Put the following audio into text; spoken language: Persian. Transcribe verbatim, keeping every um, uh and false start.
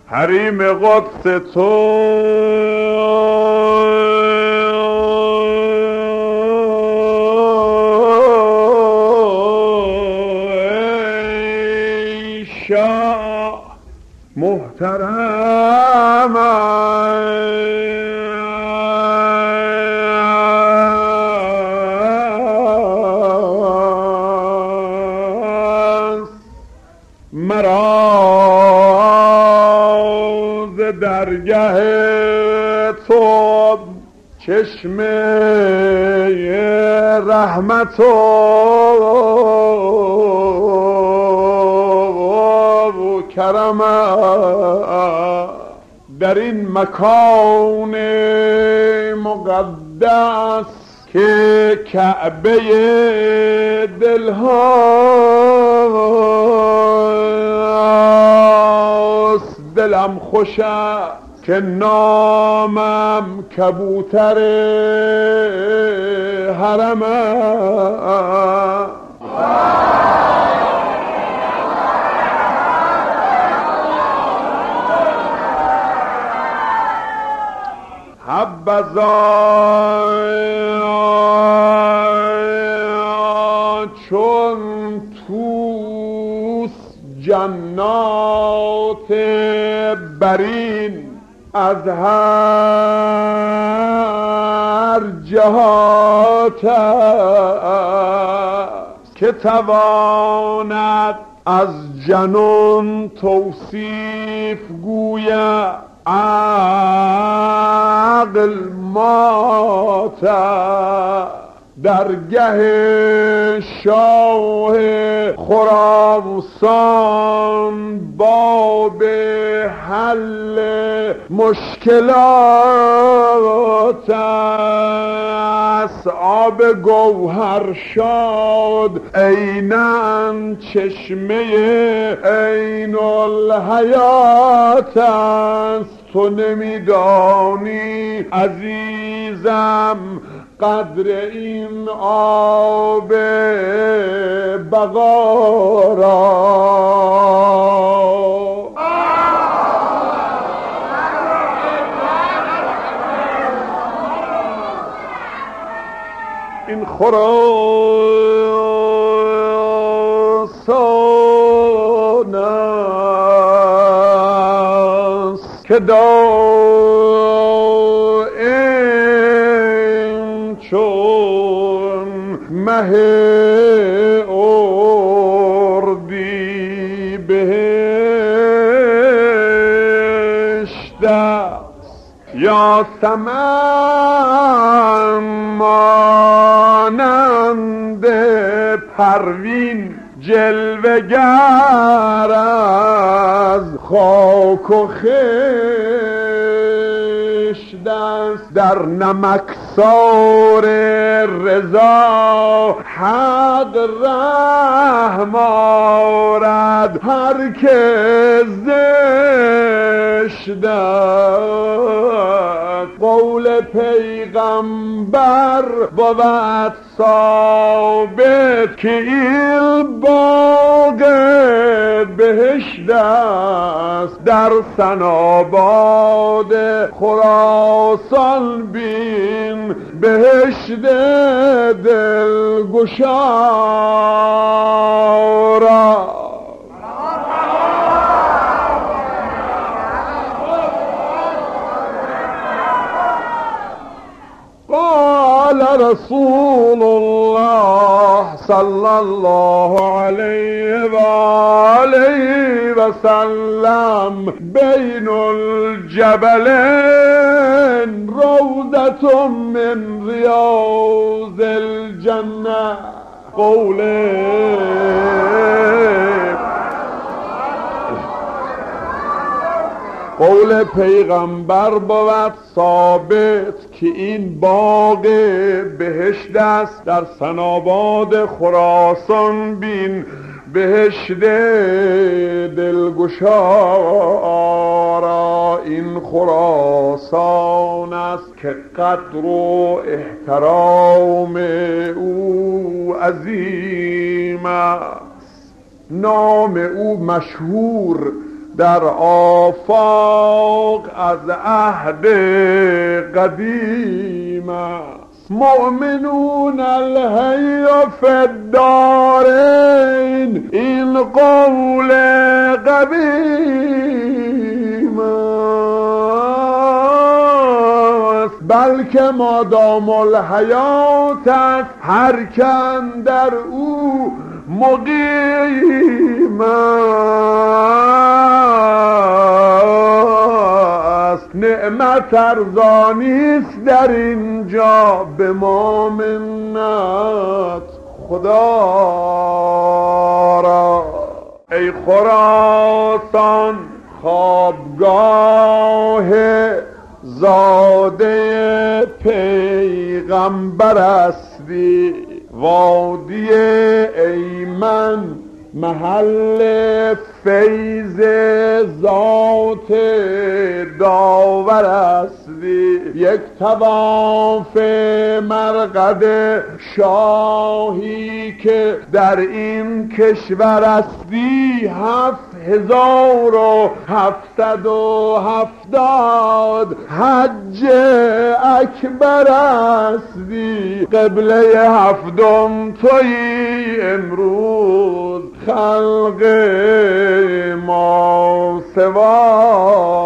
حریم قدس تو ای شاه محترم است مرا درگه تو چشم رحمت و کرم در این مکان مقدس که کعبه دل هاست. دلم خوش است که نامم کبوتر حرم است. حبذا چون توس جنات برین از هر جهات است که تواند از جنون توصیف گوید عقل مات درگه شاه خراسان باب حل مشکلات است. آب گوهر شاد عیناً چشمه عین الحیات است. تو نمیدانی عزیزم قدر این آب بقا را. این خراسان است که دائم چون مه اردی بهشت است. یا سمن مانند پروین جلوگر از خاک و خشت است. در نمکسار رضا حق رحم آرد هر که زشت است. قول پیغمبر بود ثابت که این باغ بهشت است. در سناباد خراسان بین بهشت دلگشا را. قال رسول الله صلى الله عليه وآله وسلم بين الجبلين روضة من رياض الجنة. قوله قول پیغمبر بود ثابت که این باغ بهشت است. در سناباد خراسان بین بهشت دلگشا را. این خراسان است که قدر و احترام او عظیم است. نام او مشهور در آفاق از عهد قدیم است. مؤمنون الحی فی الدارین این قول قدیم است، بلکه مادام الحیات است هر کن در او مقیم است. نعمت ارزانیست در اینجا به ما منت خدا را. ای خراسان خوابگاه زاده پیغمبر استی، وادی ایمن محل فیض ذات داور استی. یک طواف مرقد شاهی که در این کشور استی هفت هزار و هفتصد و هفتاد حج اکبر استی. قبله هفتم تویی امروز خلق ما سوا